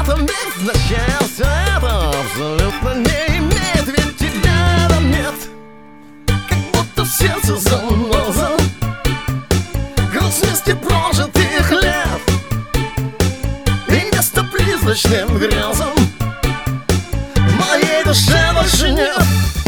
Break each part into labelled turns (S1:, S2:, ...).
S1: этом нет значения. Все это абсолютно не имеет, ведь тебя там нет. Как будто в сердце заноза, груз вместе прожитых лет и место призрачным грезам моей душе больше нет.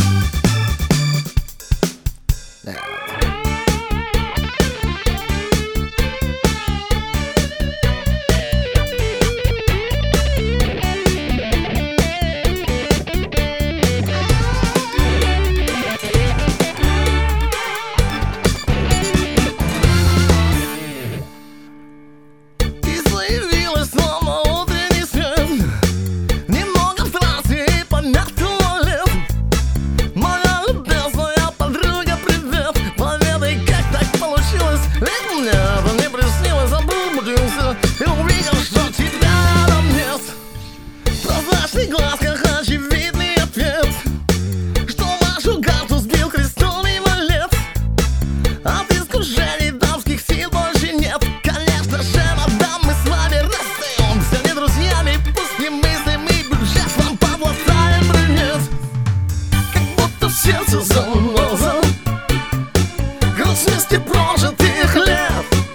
S1: И увидел, что тебя там нет. В прозрачных глазках очевидный ответ, что нашу карту сбил крестовый валет. От искушений дамских сил больше нет. Конечно же, мадам, мы с вами расстаемся не друзьями. Пусть не мыслим и бюджет вам подлатаем брюнет. Как будто в сердце заноза, груз вместе прожитых лет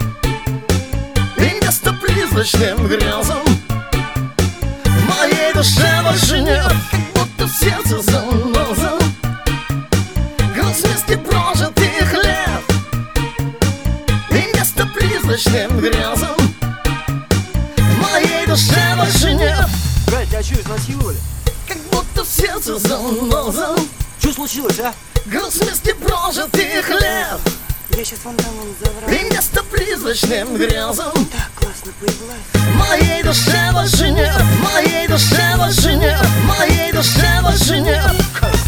S1: и место призрачным грезам моей душе больше нет. Как будто в сердце заноза, груз вместе прожитых лет и место призрачным грезам моей душе больше нет.
S2: Галь, тебя что, изнасиловали?
S1: Как будто в сердце заноза,
S2: Что случилось, а?
S1: груз вместе прожитых лет
S3: Я сейчас фонтаном заврал.
S1: и место призрачным грезам
S3: Так классно появилась.
S1: моей душе больше нет. Моей душе больше нет. Моей душе больше нет.